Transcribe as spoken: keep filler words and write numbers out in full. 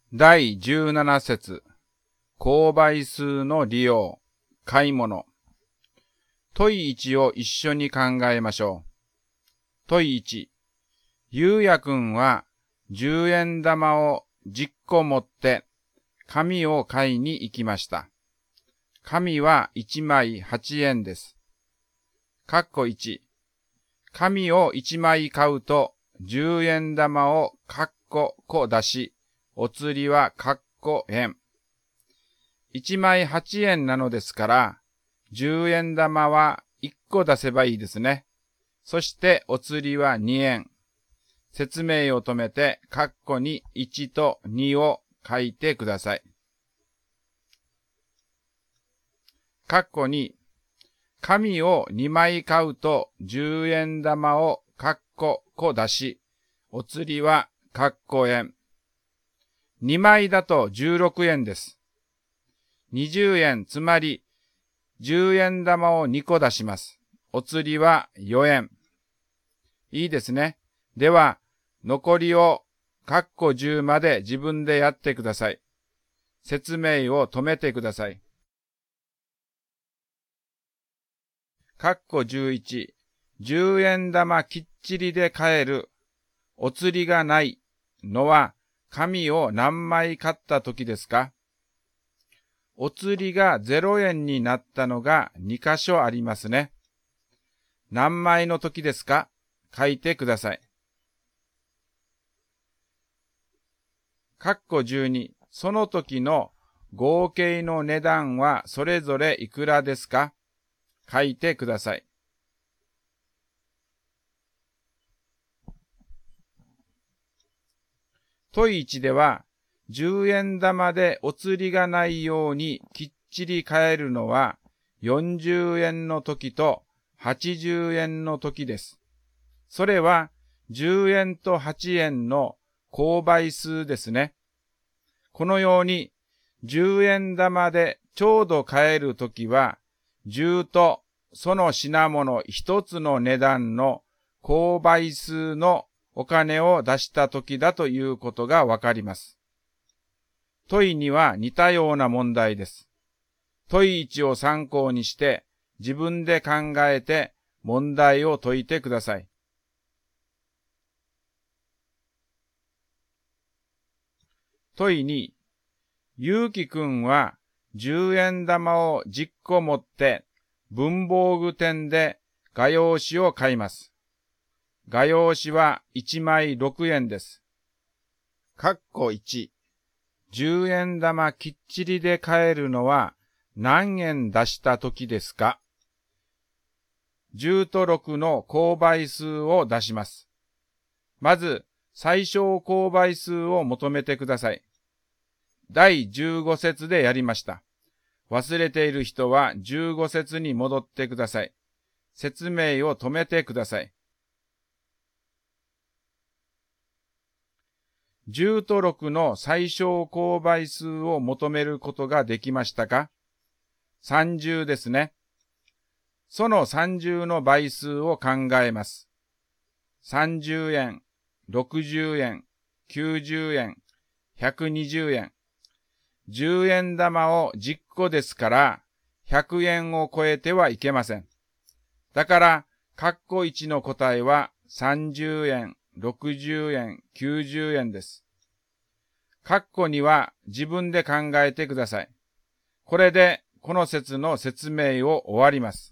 だいじゅうなな節、購買数の利用、買い物。問いいちを一緒に考えましょう。問いいち、ゆうやくんはじゅうえん玉をじゅっこ持って紙を買いに行きました。紙はいちまいはちえんです。かっこいち、紙をいちまい買うとじゅうえん玉をかっここ出し、お釣りはかっこ円。いちまいはちえんなのですから、じゅうえん玉はいっこ出せばいいですね。そしてお釣りはにえん。説明を止めて、カッコにいちとにを書いてください。カッコに、紙をにまい買うとじゅうえん玉をカッコこ出し、お釣りはカッコ円。にまいだとじゅうろくえんです。にじゅうえん、つまりじゅうえん玉をにこ出します。お釣りはよえん。いいですね。では、残りをカッコじゅうまで自分でやってください。説明を止めてください。カッコじゅういち、じゅうえん玉きっちりで買える、お釣りがないのは紙を何枚買った時ですか？お釣りがゼロえんになったのがにかしょありますね。何枚の時ですか？書いてください。カッコじゅうに、その時の合計の値段はそれぞれいくらですか？書いてください。問いいちでは、じゅうえん玉でお釣りがないようにきっちり買えるのはよんじゅうえんの時とはちじゅうえんの時です。それはじゅうえんとはちえんの購買数ですね。このようにじゅうえん玉でちょうど買える時はじゅうとその品物一つの値段の購買数のお金を出した時だということがわかります。問いには似たような問題です。問いいちを参考にして自分で考えて問題を解いてください。問いに、ゆうきくんはじゅうえん玉をじゅっこ持って文房具店で画用紙を買います。画用紙はいちまいろくえんです。かっこいち、じゅうえん玉きっちりで買えるのは何円出した時ですか？じゅうとろくの購買数を出します。まず、最小購買数を求めてください。だいじゅうご節でやりました。忘れている人はじゅうご節に戻ってください。説明を止めてください。じゅうとろくの最小購買数を求めることができましたか？さんじゅうですね。そのさんじゅうの倍数を考えます。さんじゅうえん、ろくじゅうえん、きゅうじゅうえん、ひゃくにじゅうえん。じゅうえん玉をじゅっこですから、ひゃくえんを超えてはいけません。だから、カッコいちの答えはさんじゅうえん、ろくじゅうえん、きゅうじゅうえんです。カッコには自分で考えてください。これでこの説の説明を終わります。